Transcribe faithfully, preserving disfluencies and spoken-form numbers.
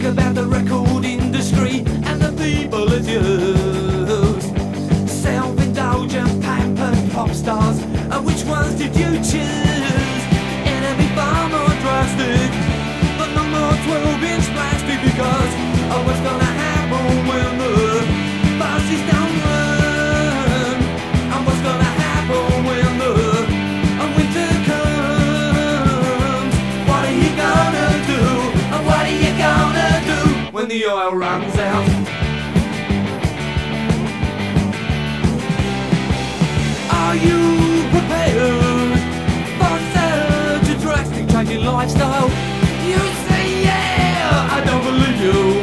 about the record industry and the people it used. Self-indulgent, pampered pop stars, and which ones did you choose? Enemy far more drastic, but no more twelve inch plastic, because of what's gonna happen when the buses don't run, and what's gonna happen when the winter comes. What are you gonna do, and what are you gonna do when the oil runs out? Are you prepared for such a drastic change in lifestyle? You say yeah, I don't believe you.